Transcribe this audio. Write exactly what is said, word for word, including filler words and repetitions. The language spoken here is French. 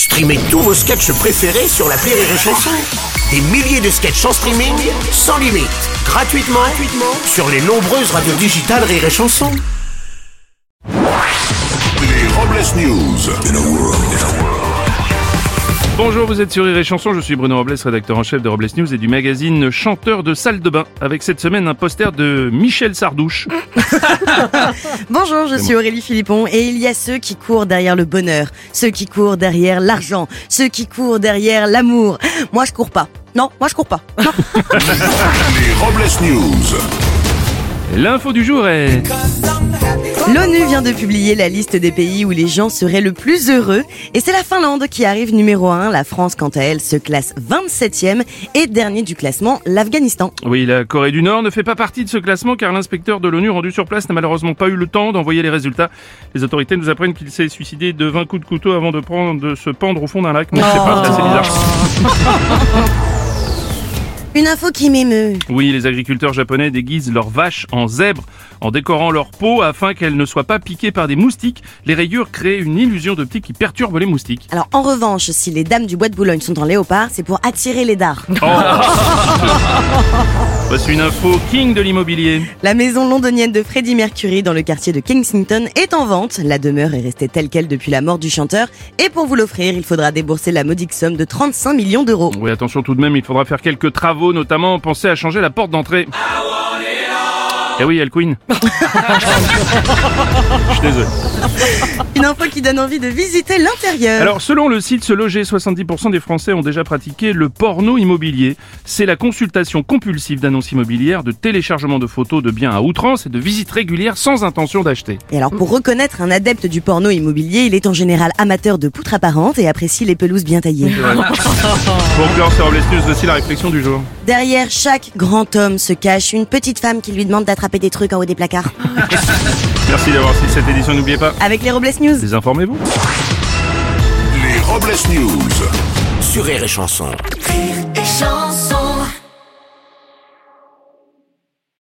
Streamez tous vos sketchs préférés sur l'appli Rire et Chanson. Des milliers de sketchs en streaming, sans limite, gratuitement, gratuitement sur les nombreuses radios digitales Rire et Chanson. Les Robles News. Bonjour, vous êtes sur Rire et Chanson, je suis Bruno Robles, rédacteur en chef de Robles News et du magazine Chanteur de salle de bain, avec cette semaine un poster de Michel Sardouche. Bonjour, je suis Aurélie Philippon et il y a ceux qui courent derrière le bonheur, ceux qui courent derrière l'argent, ceux qui courent derrière l'amour. Moi je cours pas. Non, moi je cours pas. Non. Les Robles News. L'info du jour est... L'ONU vient de publier la liste des pays où les gens seraient le plus heureux et c'est la Finlande qui arrive numéro un. La France, quant à elle, se classe vingt-septième et dernier du classement, l'Afghanistan. Oui, la Corée du Nord ne fait pas partie de ce classement car l'inspecteur de l'ONU rendu sur place n'a malheureusement pas eu le temps d'envoyer les résultats. Les autorités nous apprennent qu'il s'est suicidé de vingt coups de couteau avant de, prendre, de se pendre au fond d'un lac. Non, je sais pas, c'est assez bizarre. Une info qui m'émeut. Oui, les agriculteurs japonais déguisent leurs vaches en zèbres en décorant leur peau afin qu'elles ne soient pas piquées par des moustiques. Les rayures créent une illusion d'optique qui perturbe les moustiques. Alors en revanche, si les dames du bois de Boulogne sont en léopard, c'est pour attirer les dards. Oh. Voici une info king de l'immobilier. La maison londonienne de Freddie Mercury dans le quartier de Kensington est en vente. La demeure est restée telle quelle depuis la mort du chanteur. Et pour vous l'offrir, il faudra débourser la modique somme de trente-cinq millions d'euros. Oui, attention tout de même, il faudra faire quelques travaux, notamment penser à changer la porte d'entrée. Eh oui, El Queen. Je suis désolé. Une info qui donne envie de visiter l'intérieur. Alors, selon le site Se Loger, soixante-dix pour cent des Français ont déjà pratiqué le porno immobilier. C'est la consultation compulsive d'annonces immobilières, de téléchargement de photos de biens à outrance et de visites régulières sans intention d'acheter. Et alors, pour reconnaître un adepte du porno immobilier, il est en général amateur de poutres apparentes et apprécie les pelouses bien taillées. Pour clore sur Robles News, voici la réflexion du jour. Derrière chaque grand homme se cache une petite femme qui lui demande d'attraper des trucs en haut des placards. Merci d'avoir suivi cette édition, n'oubliez pas. Avec les Robles News. Désinformez-vous. Les Robles News. Sur Rire et Chanson. Rire et